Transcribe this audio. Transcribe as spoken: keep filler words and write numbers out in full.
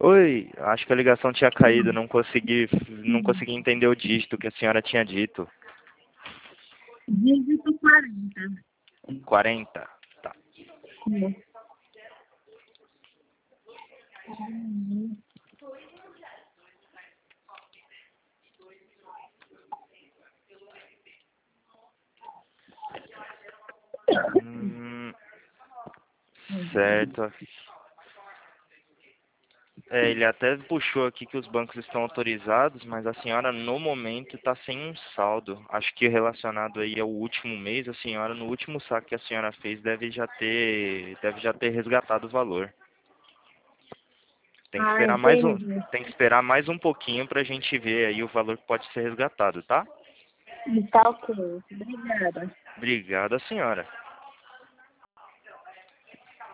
Oi, acho que a ligação tinha caído, não consegui, não consegui entender o dígito que a senhora tinha dito. Dígito quarenta. quarenta, tá. Sim. Hum, certo. É, ele até puxou aqui que os bancos estão autorizados, mas a senhora no momento está sem um saldo. Acho que relacionado aí ao último mês, a senhora no último saque que a senhora fez deve já ter, deve já ter resgatado o valor. Tem que Ah, esperar mais um, entendi. tem que esperar mais um pouquinho para a gente ver aí o valor que pode ser resgatado, tá? Tá ok. Obrigada. Obrigado, senhora.